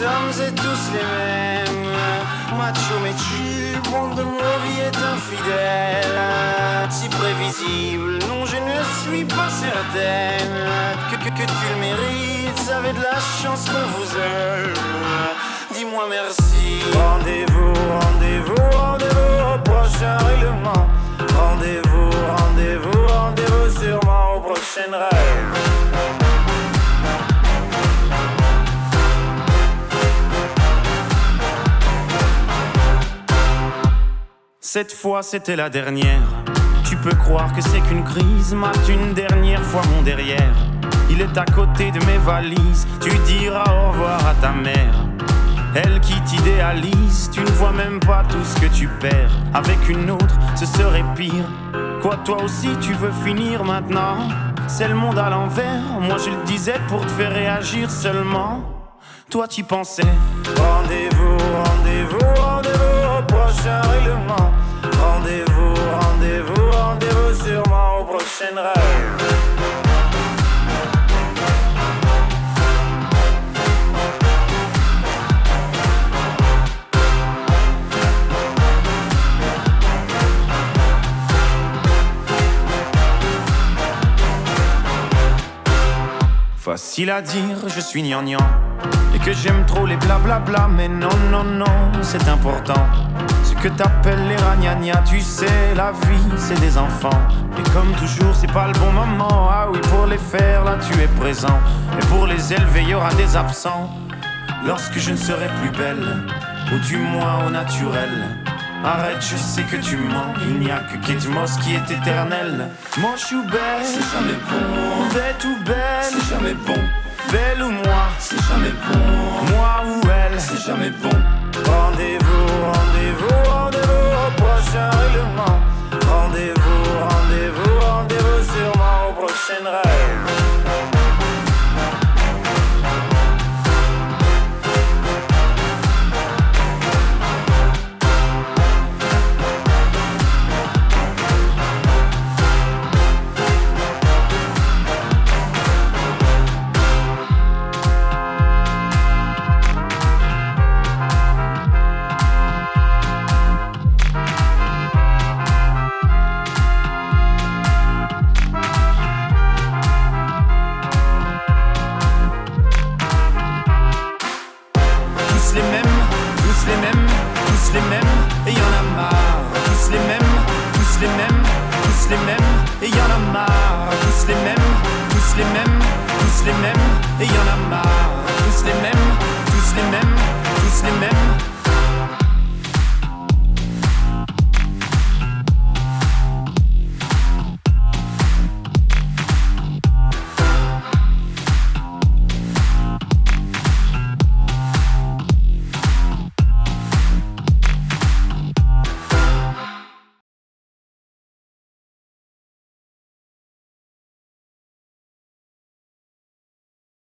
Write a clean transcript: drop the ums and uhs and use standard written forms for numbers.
sommes et tous les mêmes. Macho mais tu, monde de ma vie est infidèle. Si prévisible, non je ne suis pas certaine que tu le mérites, avez de la chance qu'on vous aime. Dis-moi merci. Rendez-vous, rendez-vous, rendez-vous au prochain règlement. Rendez-vous, rendez-vous, rendez-vous sûrement au prochain rêve. Cette fois c'était la dernière. Tu peux croire que c'est qu'une crise. Mate une dernière fois mon derrière. Il est à côté de mes valises. Tu diras au revoir à ta mère. Elle qui t'idéalise. Tu ne vois même pas tout ce que tu perds. Avec une autre ce serait pire. Quoi toi aussi tu veux finir maintenant? C'est le monde à l'envers. Moi je le disais pour te faire réagir seulement. Toi t'y pensais. Rendez-vous, rendez-vous, rendez-vous au prochain règlement. Rendez-vous, rendez-vous, rendez-vous sûrement au prochain rêve. Facile à dire, je suis gnangnan et que j'aime trop les blablabla. Mais non, non, non, c'est important. Ce que t'appelles les ragnagnas, tu sais, la vie, c'est des enfants. Et comme toujours, c'est pas le bon moment. Ah oui, pour les faire, là, tu es présent. Mais pour les élever, il y aura des absents. Lorsque je ne serai plus belle, ou du moins au naturel. Arrête, je sais que tu mens. Il n'y a que Kate Moss qui est éternelle. Manche ou belle, c'est jamais bon. Bête ou belle, c'est jamais bon. Belle ou moi, c'est jamais bon. Moi ou elle, c'est jamais bon. Rendez-vous, rendez-vous, rendez-vous au prochain règlement. Rendez-vous, rendez-vous, rendez-vous sûrement au prochain rêve. Et y'en a marre, tous les mêmes, et y'en a marre.